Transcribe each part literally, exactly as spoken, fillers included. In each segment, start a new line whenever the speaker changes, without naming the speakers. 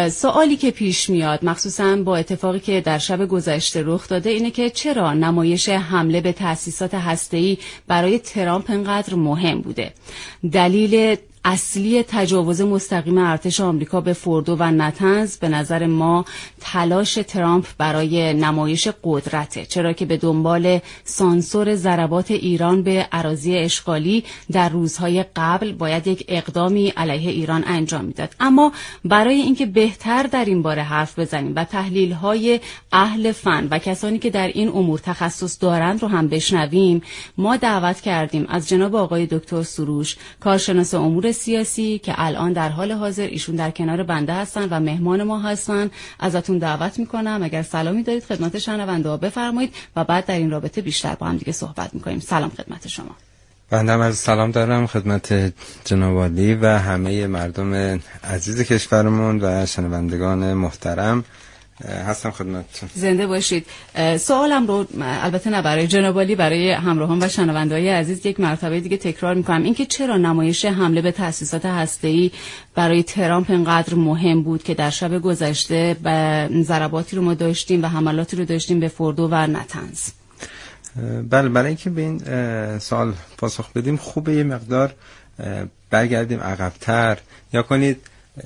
سوالی که پیش میاد مخصوصا با اتفاقی که در شب گذشته رخ داده اینه که چرا نمایش حمله به تأسیسات هسته‌ای برای ترامپ انقدر مهم بوده. دلیل اصلی تجاوز مستقیم ارتش آمریکا به فوردو و نتنز به نظر ما تلاش ترامپ برای نمایش قدرته، چرا که به دنبال سانسور ضربات ایران به اراضی اشغالی در روزهای قبل باید یک اقدامی علیه ایران انجام میداد. اما برای اینکه بهتر در این باره حرف بزنیم و تحلیل‌های اهل فن و کسانی که در این امور تخصص دارند رو هم بشنویم، ما دعوت کردیم از جناب آقای دکتر سروش، کارشناس امور سیاسی که الان در حال حاضر ایشون در کنار بنده هستن و مهمان ما هستن، ازتون دعوت میکنم اگر سلامی دارید خدمت شنونده ها بفرمایید و بعد در این رابطه بیشتر با هم دیگه صحبت میکنیم. سلام خدمت شما.
بنده هم از سلام دارم خدمت جناب عالی و همه مردم عزیز کشورمون و شنوندگان محترم هستم خدمتتون.
زنده باشید. سوالم رو البته نه برای جناب عالی، برای همراهان و شنونده‌های عزیز یک مرتبه دیگه تکرار می‌کنم، اینکه چرا نمایش حمله به تأسیسات هسته‌ای برای ترامپ انقدر مهم بود که در شب گذشته به ضرباتی رو ما داشتیم و حملاتی رو داشتیم به فوردو و نتنز.
بله، برای اینکه به این سوال پاسخ بدیم خوبه یه مقدار برگردیم عقب‌تر. یا کنید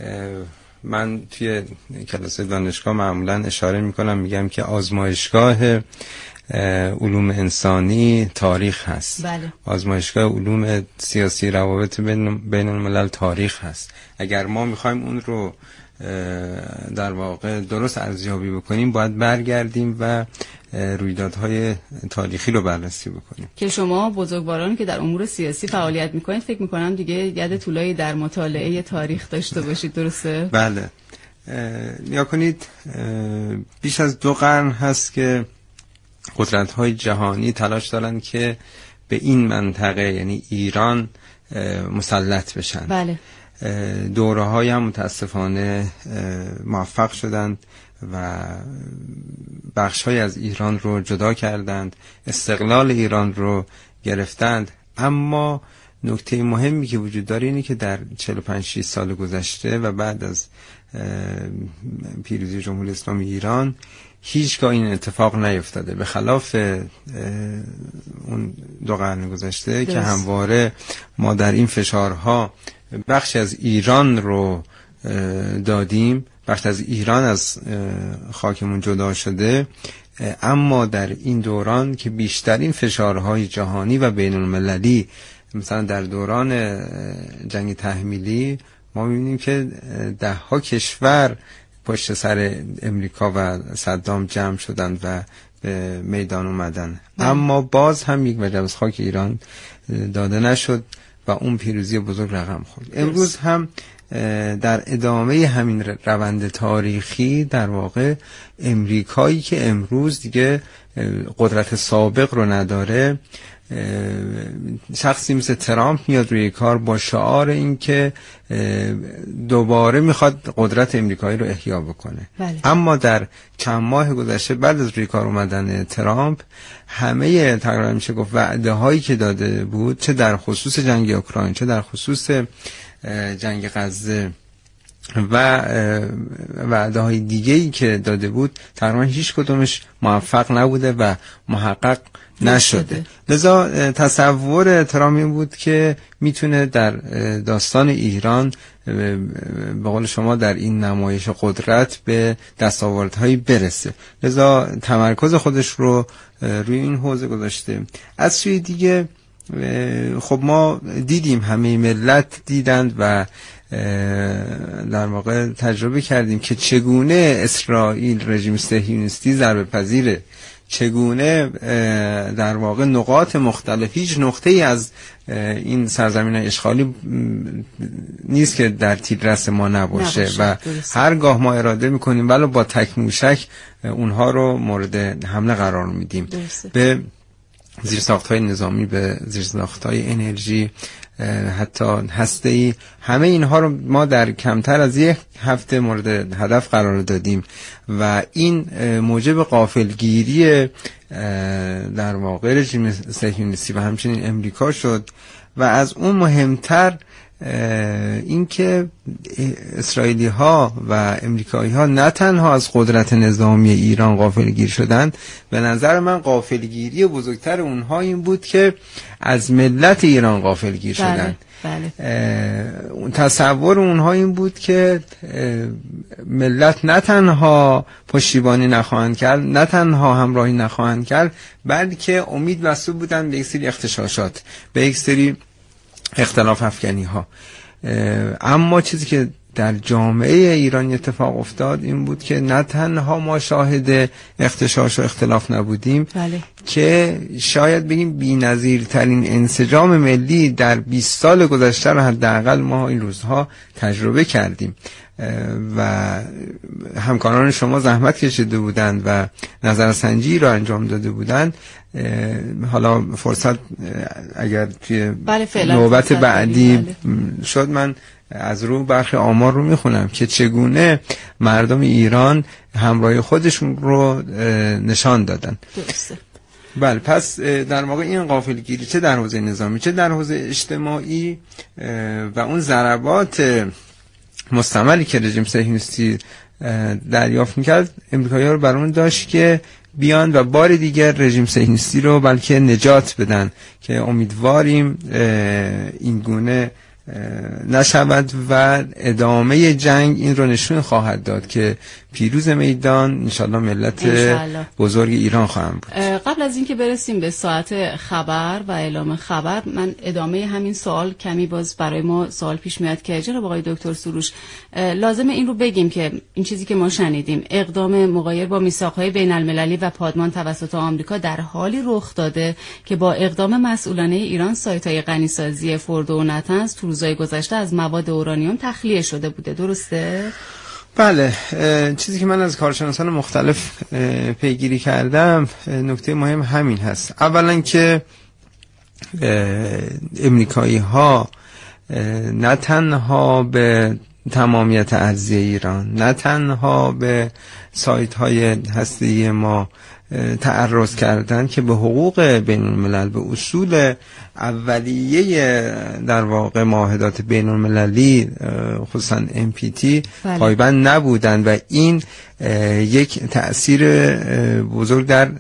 من توی کلاس دانشگاه معمولا اشاره میکنم، میگم که آزمایشگاه علوم انسانی تاریخ هست.
بله.
آزمایشگاه علوم سیاسی روابط بین الملل تاریخ هست. اگر ما میخوایم اون رو در واقع درست ارزیابی بکنیم باید برگردیم و رویدادهای تاریخی رو بررسی بکنیم
که شما بزرگوارانی که در امور سیاسی فعالیت میکنید فکر میکنم دیگه ید طولایی در مطالعه تاریخ داشته باشید، درسته؟
بله. نیا کنید بیش از دو قرن هست که قدرت‌های جهانی تلاش دارن که به این منطقه یعنی ایران مسلط بشن.
بله.
دوره های هم متاسفانه موفق شدند و بخش های از ایران رو جدا کردند، استقلال ایران رو گرفتند. اما نکته مهمی که وجود داره اینه که در چهل و پنج شصت سال گذشته و بعد از پیروزی جمهوری اسلامی ایران هیچگاه این اتفاق نیفتاده، به خلاف اون دو قرن گذشته که همواره ما در این فشارها بخش از ایران رو دادیم، بخش از ایران از خاکمون جدا شده. اما در این دوران که بیشترین فشارهای جهانی و بین المللی، مثلا در دوران جنگ تحمیلی ما می‌بینیم که ده ها کشور پشت سر امریکا و صدام جمع شدند و به میدان اومدن، اما باز هم یک وجب از خاک ایران داده نشد و اون پیروزی بزرگ رقم خورد. امروز هم در ادامه همین روند تاریخی در واقع امریکایی که امروز دیگه قدرت سابق رو نداره، شخصی مثل ترامپ میاد روی کار با شعار این که دوباره میخواد قدرت امریکایی رو احیا بکنه.
بله.
اما در چند ماه گذشته بعد از روی کار اومدن ترامپ همه تقریبا میشه گفت وعده هایی که داده بود، چه در خصوص جنگ اوکراین چه در خصوص جنگ غزه و وعده های دیگه‌ای که داده بود، تقریبا هیچ کدومش موفق نبوده و محقق نشده. لذا تصور ترامپ این بود که میتونه در داستان ایران به قول شما در این نمایش قدرت به دستاوردهایی برسه. لذا تمرکز خودش رو روی این حوزه گذاشته. از سوی دیگه خب ما دیدیم، همه ملت دیدند و در واقع تجربه کردیم که چگونه اسرائیل رژیم صهیونیستی ضربه پذیره، چگونه در واقع نقاط مختلف، هیچ نقطه ای از این سرزمین اشغالی نیست که در تیررس ما نباشه, نباشه. و درست. هرگاه ما اراده میکنیم ولو با تک موشک اونها رو مورد حمله قرار میدیم. درست. به زیرساخت‌های نظامی، به زیرساخت‌های انرژی، حتی هسته‌ای، همه اینها رو ما در کمتر از یک هفته مورد هدف قرار دادیم و این موجب غافلگیری در واقع رژیم صهیونیستی و همچنین امریکا شد. و از اون مهمتر اینکه اسرائیلی ها و امریکایی ها نه تنها از قدرت نظامی ایران غافلگیر شدند، به نظر من غافلگیری بزرگتر اونها این بود که از ملت ایران غافلگیر شدند. بله. تصور اونها این بود که ملت نه تنها پشتیبانی نخواهند کرد، نه تنها همراهی نخواهند کرد، بلکه امید بسته بودن به یک سری اغتشاشات، به یک سری اختلاف افکنی ها. اما چیزی که در جامعه ایران اتفاق افتاد این بود که نه تنها ما شاهد اغتشاش و اختلاف نبودیم، بله. که شاید بگیم بی‌نظیرترین انسجام ملی در بیست سال گذشته رو حداقل ما این روزها تجربه کردیم و همکاران شما زحمت کشیده بودند و نظرسنجی را انجام داده بودند. حالا فرصت اگر توی بله نوبت بعدی بله. شد من از رو برخی آمار رو میخونم که چگونه مردم ایران همراهی خودشون رو نشان دادن. درسته. بله، پس در واقع این غافلگیری چه در حوزه نظامی چه در حوزه اجتماعی و اون ضربات مستمری که رژیم صهیونیستی دریافت میکرد، امریکایی‌ها رو بر اون داشت که بیان و بار دیگر رژیم صهیونیستی رو بلکه نجات بدن که امیدواریم این گونه نشود و ادامه جنگ این رو نشون خواهد داد که پیروز میدان انشالله ملت انشالله. بزرگ ایران خواهم بود.
قبل از اینکه برسیم به ساعت خبر و اعلام خبر، من ادامه همین سوال کمی باز برای ما سوال پیش میاد که جناب آقای دکتر سروش لازمه این رو بگیم که این چیزی که ما شنیدیم، اقدام مغایر با میثاق‌های بین المللی و پادمان توسط آمریکا در حالی رخ داده که با اقدام مسئولانه ایران سایت‌های غنیسازی فردو و نطنز تو روزهای گذشته از مواد اورانیوم تخلیه شده بوده. درسته؟
بله، چیزی که من از کارشناسان مختلف پیگیری کردم، نکته مهم همین هست. اولا که امریکایی ها نه تنها به تمامیت ارضی ایران، نه تنها به سایت های هسته‌ای ما تعرض کردن که به حقوق بین الملل، به اصول اولیه در واقع معاهدات بین المللی خصوصا ام پی تی پایبند نبودن و این یک تأثیر بزرگ در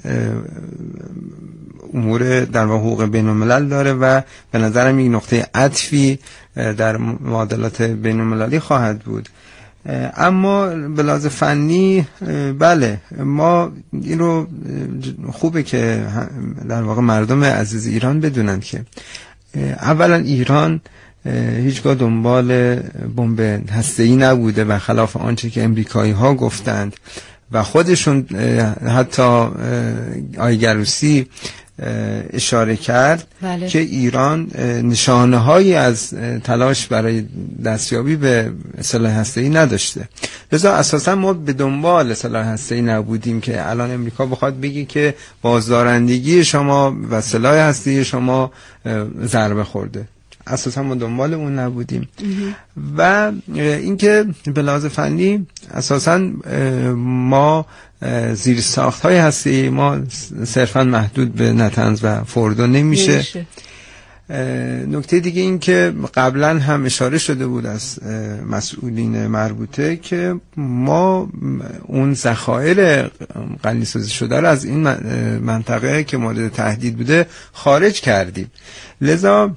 امور در واقع حقوق بین الملل داره و به نظرم یک نقطه عطفی در معادلات بین المللی خواهد بود. اما به لحاظ فنی بله، ما این رو خوبه که در واقع مردم عزیز ایران بدونن که اولا ایران هیچگاه دنبال بمب هسته‌ای نبوده و خلاف آنچه که امریکایی ها گفتند و خودشون حتی آقای گروسی اشاره کرد بله. که ایران نشانه هایی از تلاش برای دستیابی به سلاح هسته‌ای نداشته. لذا اساسا ما به دنبال سلاح هسته‌ای نبودیم که الان امریکا بخواد بگه که بازدارندگی شما و سلاح هسته‌ای شما ضربه خورده. اساسا ما دنبال اون نبودیم. و اینکه به لحاظ فنی اساسا ما زیر ساخت های هسته‌ای ما صرفا محدود به نطنز و فردو نمیشه, نمیشه. نکته دیگه این که قبلا هم اشاره شده بود از مسئولین مربوطه که ما اون ذخایر غنیسازی شده رو از این منطقه که مورد تهدید بوده خارج کردیم. لذا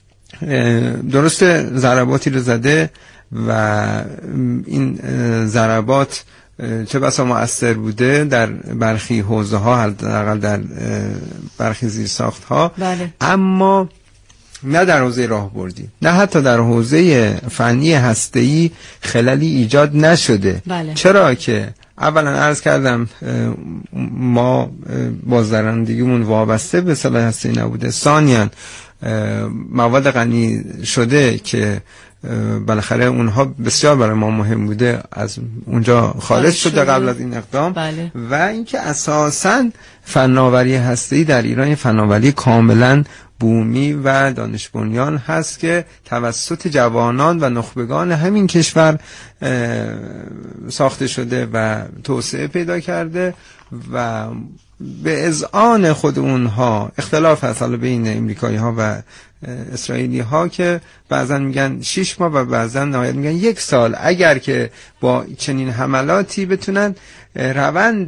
درست ضرباتی رو زده و این ضربات چه بسا مؤثر بوده در برخی حوزه ها، حداقل در برخی زیرساخت ها بله. اما نه در حوزه راهبردی، نه حتی در حوزه فنی هسته‌ای خللی ایجاد نشده بله. چرا که اولا عرض کردم ما بازدارندگیمون وابسته به سلاح هسته‌ای نبوده، ثانیاً مواد غنی شده که بالاخره اونها بسیار برای ما مهم بوده از اونجا خارج شده قبل از این اقدام بله. و اینکه اساساً فناوری هسته‌ای در ایران فناوری کاملاً بومی و دانش بنیان هست که توسط جوانان و نخبگان همین کشور ساخته شده و توسعه پیدا کرده و به اذعان خود اونها اختلاف هست حالا بین امریکایی ها و اسرائیلی ها که بعضا میگن شش ماه و بعضا نهایت میگن یک سال، اگر که با چنین حملاتی بتونن روند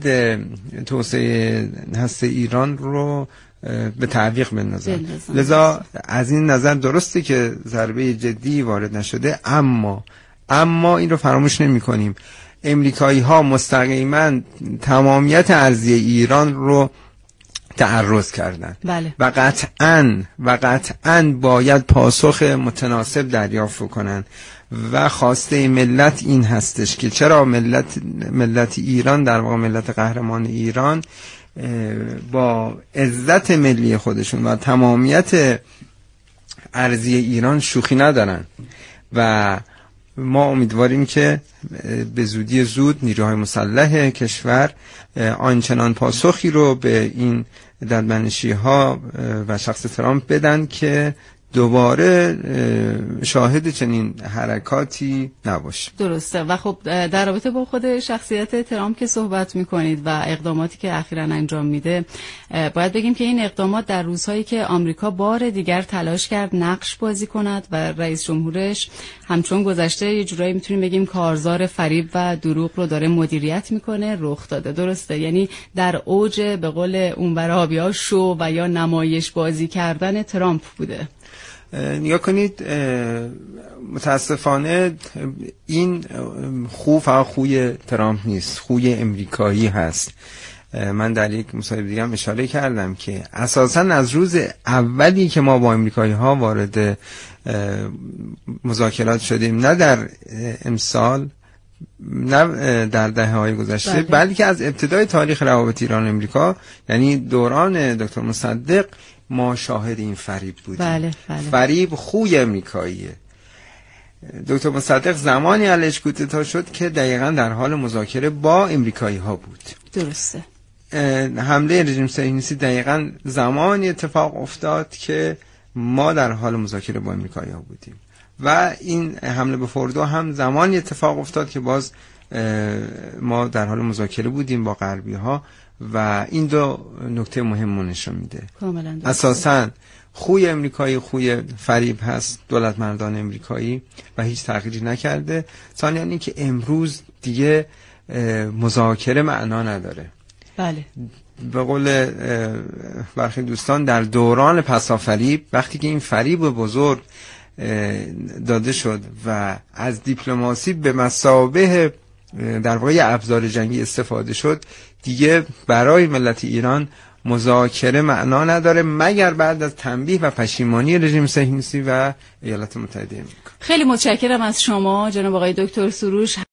توسعه هسته ایران رو به تعویق بندازن. لذا از این نظر درسته که ضربه جدی وارد نشده، اما اما این رو فراموش نمی کنیم امریکایی ها مستقیما تمامیت ارضی ایران رو تعرض کردن.
بله.
و قطعاً و قطعاً باید پاسخ متناسب دریافت کنن و خواسته ملت این هستش که چرا ملت ملت ایران، در واقع ملت قهرمان ایران، با عزت ملی خودشون و تمامیت ارضی ایران شوخی ندارن و ما امیدواریم که به زودی زود نیروهای مسلح کشور آنچنان پاسخی رو به این ددمنشی ها و شخص ترامپ بدن که دوباره شاهد چنین حرکاتی نباشه.
درسته. و خب در رابطه با خود شخصیت ترامپ که صحبت میکنید و اقداماتی که اخیراً انجام میده، باید بگیم که این اقدامات در روزهایی که آمریکا بار دیگر تلاش کرد نقش بازی کند و رئیس جمهورش همچون گذشته یه جورایی میتونیم بگیم کارزار فریب و دروغ رو داره مدیریت میکنه رخ داده. درسته؟ یعنی در اوج به قول اونور آبیا شو و یا نمایش بازی کردن ترامپ بوده.
نگاه کنید، متاسفانه این خو فقط خوی ترامپ نیست، خوی امریکایی هست. من در یک مصاحبه دیگه هم اشاره کردم که اساساً از روز اولی که ما با امریکایی ها وارد مذاکرات شدیم، نه در امسال نه در دهه های گذشته، بله. بلکه از ابتدای تاریخ روابط ایران و امریکا، یعنی دوران دکتر مصدق، ما شاهد این فریب بودیم.
بله، بله.
فریب خوی امریکاییه. دکتر مصدق زمانی علیش کودتا شد که دقیقاً در حال مذاکره با امریکایی ها بود.
درسته.
حمله رژیم صهیونیستی دقیقاً زمانی اتفاق افتاد که ما در حال مذاکره با امریکایی ها بودیم و این حمله به فوردو هم زمانی اتفاق افتاد که باز ما در حال مذاکره بودیم با غربی ها و این دو نکته مهم نشون میده. اساساً خوی امریکایی خوی فریب هست، دولت مردان امریکایی، و هیچ تغییری نکرده. ثانیاً این که امروز دیگه مذاکره معنا نداره.
بله.
به قول برخی دوستان در دوران پسافریب، وقتی که این فریب بزرگ داده شد و از دیپلماسی به مثابه در واقع ابزار جنگی استفاده شد، دیگه برای ملت ایران مذاکره معنا نداره مگر بعد از تنبیه و پشیمانی رژیم صهیونیستی و ایالات متحده آمریکا.
خیلی متشکرم از شما جناب آقای دکتر سروش.